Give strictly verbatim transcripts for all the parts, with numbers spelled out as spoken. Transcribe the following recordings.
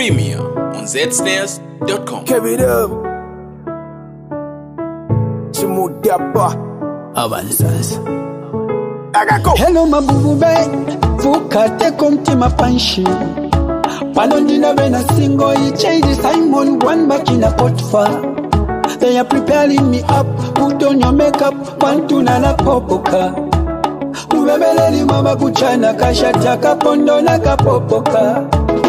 Premier on z snares dot com. Carry it up. Chimudapa. Avanzas. Hello mabubube, fukate kumtima panshi. Palondina bena singo ichedi Simon one back in a potfa. They are preparing me up, put on your makeup, pantuna na popoka. Ubebeleli mama kuchana kashata kapondo na kapopoka.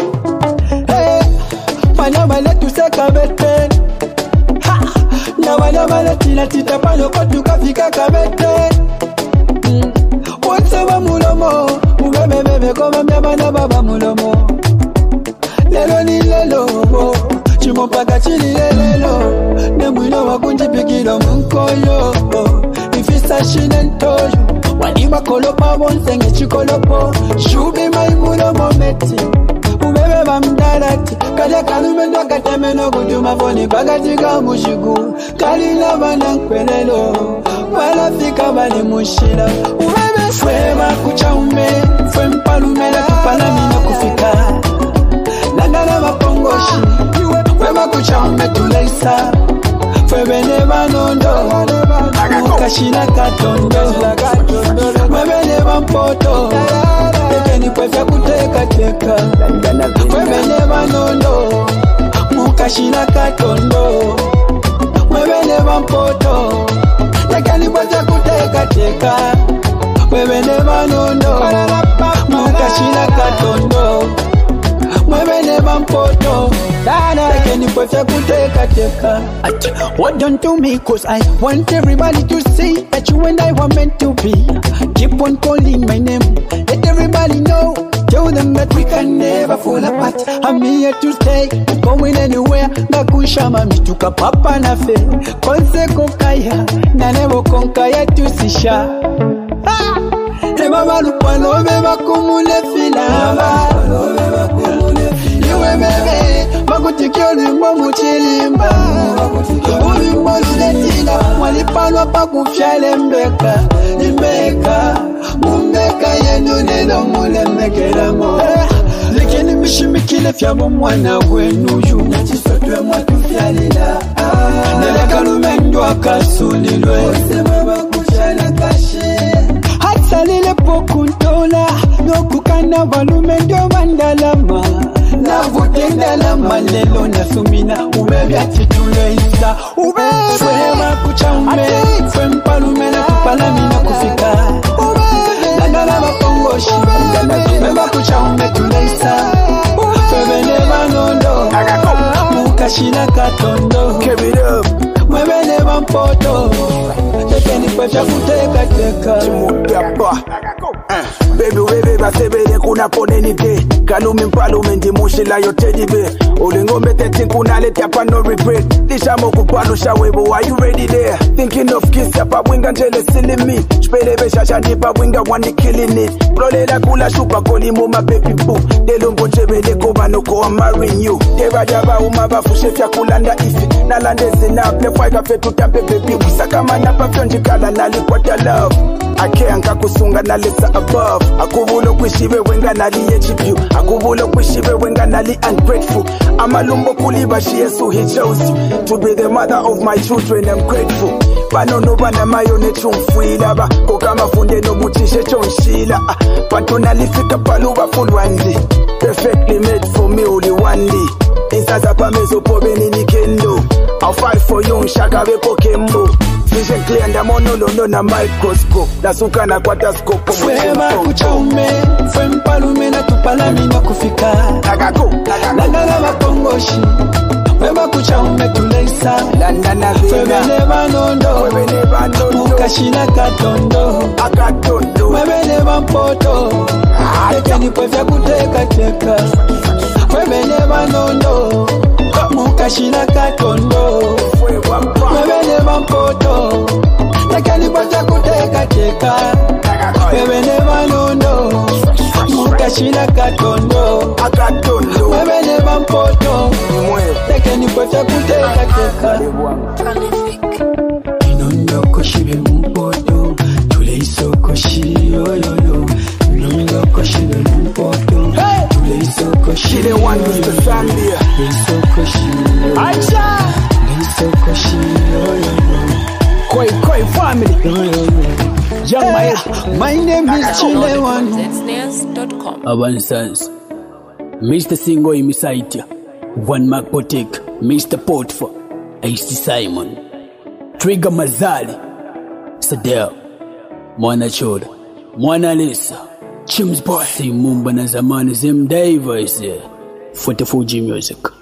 Hey, panama letu seka bete. Ha, na wana wale tina tita pano kotu kafika kabete. Mm. What's up mulomo, ubebebebe koma mnyabana baba mulomo. Lelo ni lelo, chimo paka chini lelo. Nemwino wakunjipikilo mkoyo. Ifisa shinentoyo. Walima kolopa wonsenge chikolopo. Shubi maimulo mometi. Ubebe bamdarati. Kale kalumendo katemeno kujuma foni bagatika mushigu. Kalila banankwelelo. Wala fika bali mushila. Ubebe fweba kuchaume. Fwe mpalume la kupalami na kufika. Nangana mapongoshi. Fweba kuchaume tuleisa. Fwebe neba nondo. Mukashina katondo. Fwebe neba mpoto. Eke ni kwefya kuteka teka. Fwebe neba nondo. Mukashina katondo. Fwebe neba mpoto. Eke ni kwefya kuteka teka. Fwebe neba nondo. Mukashina katondo. Mwebe neba mpoto. Take any perfect kuteka teka. What don't do me cause I want everybody to see that you and I were meant to be. Keep on calling my name. Let everybody know. Tell them that we can never fall apart. I'm here to stay. Not going anywhere. Nakushama mituka papa na fe. Konse kokaya. Nanevo konkaya tusisha. Ah! Eba balupano beba kumule filaba. Iwe bebe, makutikio limbo muchilimba. Ulimbo ziletina, walipalwa pa kufyale mbeka. Imbeka, mumbeka yenu nelo mule mbekela mo. Lekeni mishimikile fyabo mwana wenu yu. Nachisotwe mwatu fyalila. Neleka lumendo akasulilwe. Osema bakufyala kashe. Salile pokuntola, no kukana valume ndo vandalama. Na vutendalama lelo na sumina, ubebe atitule isa. Ubebe fwema kuchaume, fwe mpalume na kupalami na kufika. Nangala mapongoshi, fwema kuchaume tule isa. Fwebe neba nondo, mukashina katondo. Mwebe neba mpoto. Tekeni kwefya kuteka teka. Chimudapa. Baby webe basebele kuna poneni te. Kalumi mpalume ndi mushila yo teddy bear. Ulingombe tetin kuna leti hapa no regret. Lishamo kupalusha webo, are you ready there? Thinking of kiss hapa winga njele silly me. Shpelebe shasha nipa winga wani killing it. Prolela kula shupa koli muma baby boo. Delongo njebele koba noko I'm marrying you. Teba jaba umaba fushefya kulanda ifi. Nalande zinaple fwaika fetu tampe baby. Wisaka manapa fyonji kala nali what I love. Ake anka kusunga nalesa above. Akubulo kwishibe wenga nali H P U. Akubulo kwishibe wenga nali ungrateful. Amalumbo kuliba she so he chose you to be the mother of my children. I'm grateful. Bano no bana mayone chumfuila ba. Kokama funde no mutishe chonshila. Pantona lifika paluba full one day. Perfectly made for me only one day. Insaza pa mezo pobe ni nikendo. I'll fight for you nshaka beko kembo. Vision clear and I'm on no no na microscope. Nasuka na kwata scope. Fwema kuchaume, fwe mpalume na tupalami na kufika. Nagako, nagala mapongoshi. Fwema kuchaume tuleisa. Fwebe neba nondo, mukashina katondo. Fwebe neba mpoto. Tekeni kwefya kuteka teka. Fwebe neba nondo, mukashina katondo. Fwebe neba mpoto. Tekeni kwefya kuteka teka. Fwebe neba nondo, mukashina katondo. Fwebe neba mpoto. Tekeni kwefya kuteka teka. Inondo koshibe mpoto. Tuleiso koshi yo yo yo. Inondo koshibe mpoto. Tuleiso koshi. She the one who's the Zambia. Acha. Koi Koi family. Young Maya. My name is Chilewan. zet snares dot com. Abansans. Mister Singo Imisaitia. One Mark Potek. Mister Potfa. Ace Simon. Trigger Mazali. Sadell. Mwana Choda. Mwana Lisa. Chims Boy. Simumba na zamani zem Davis. forty-four G Music.